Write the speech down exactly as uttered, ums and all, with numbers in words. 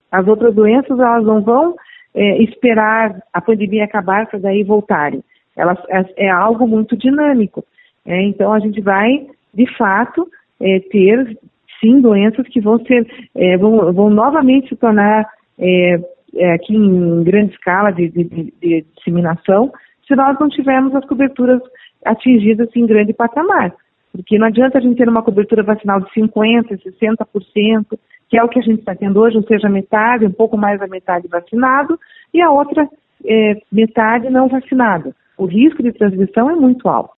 As outras doenças, elas não vão é, esperar a pandemia acabar para daí voltarem. Elas, é, é algo muito dinâmico. É, então, a gente vai, de fato, é, ter, sim, doenças que vão ser, é, vão, vão novamente se tornar é, é, aqui em grande escala de, de, de, de disseminação, se nós não tivermos as coberturas atingidas em grande patamar. Porque não adianta a gente ter uma cobertura vacinal de cinquenta por cento, sessenta por cento, que é o que a gente está tendo hoje, ou seja, metade, um pouco mais da metade vacinado, e a outra é, metade não vacinada. O risco de transmissão é muito alto.